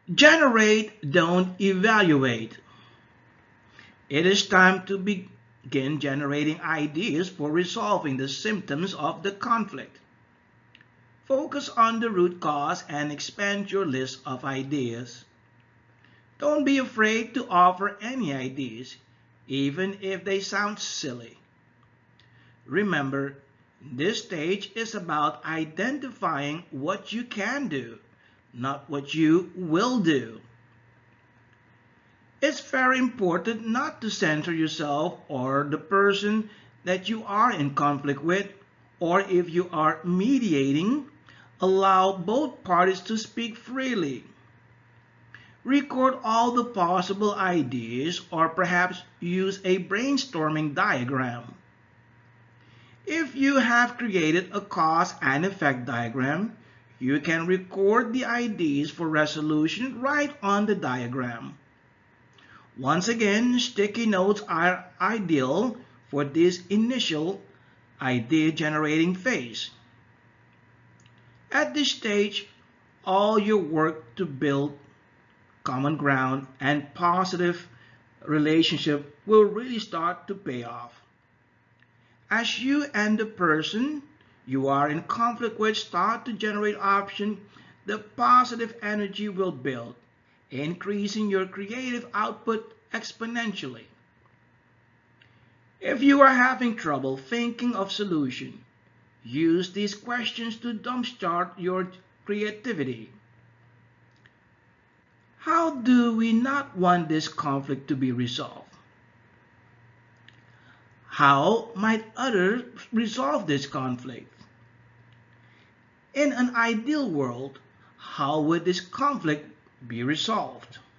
Generate, don't evaluate. It is time to begin generating ideas for resolving the symptoms of the conflict. Focus on the root cause and expand your list of ideas. Don't be afraid to offer any ideas, even if they sound silly. Remember, this stage is about identifying what you can do, not what you will do. It's very important not to censor yourself or the person that you are in conflict with, or if you are mediating, allow both parties to speak freely. Record all the possible ideas or perhaps use a brainstorming diagram. If you have created a cause and effect diagram, you can record the ideas for resolution right on the diagram. Once again, sticky notes are ideal for this initial idea generating phase. At this stage, all your work to build common ground and positive relationship will really start to pay off. As you and the person you are in conflict with start to generate options, the positive energy will build, increasing your creative output exponentially. If you are having trouble thinking of solution, use these questions to jumpstart your creativity. How do we not want this conflict to be resolved? How might others resolve this conflict? In an ideal world, how would this conflict be resolved?